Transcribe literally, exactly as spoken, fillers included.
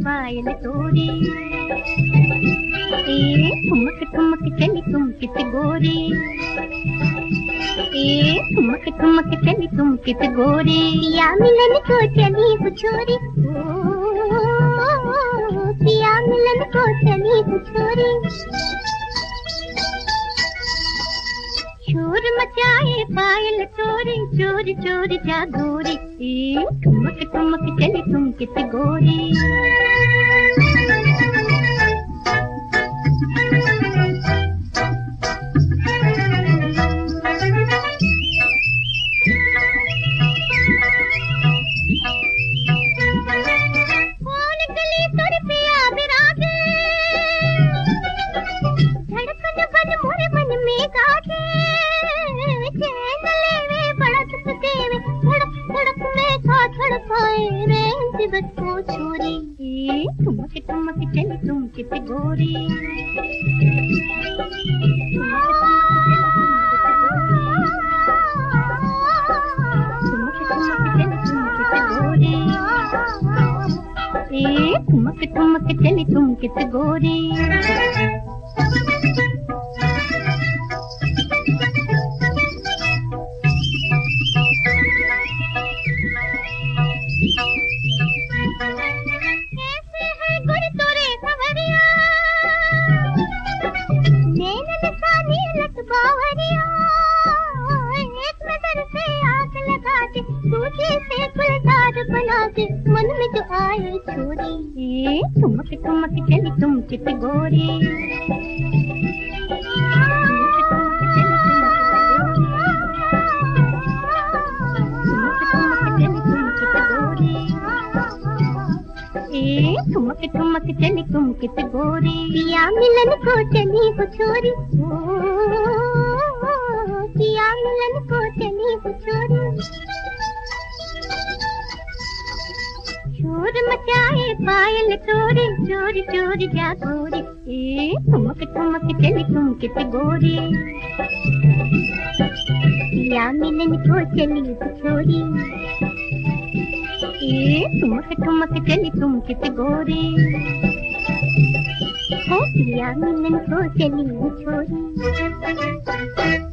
पायल तोरी। ए ठुमक ठुमक चली तुम कित गोरी, ए ठुमक ठुमक चली तुम कित गोरी। पिया मिलन को चली कुछोरी, पिया मिलन को चली कुछोरी। शोर मचाए पायल चोरी, चोरी चोरी जागोरी। ए ठुमक ठुमक चली तुम कित गोरी। छोरी ए ठुमक ठुमक चली तुम कित गोरी। ए ठुमक ठुमक चली तुम कित गोरी। मन में जो आए छोरी, ए ठुमक ठुमक चली तुम कित गोरी। ए ठुमक ठुमक चली तुम कित गोरी। पिया मिलन को चली कुछोरी, पिया मिलन को चली कुछोरी। शोर मचाए पायल चोरी, चोरी चोरी जागोरी। ए ठुमक ठुमक चली तुम कित गोरी। पिया मिलन को चली कुछोरी, ए ठुमक ठुमक चली तुम कित गोरी। ओ पिया मिलन को चली कुछोरी।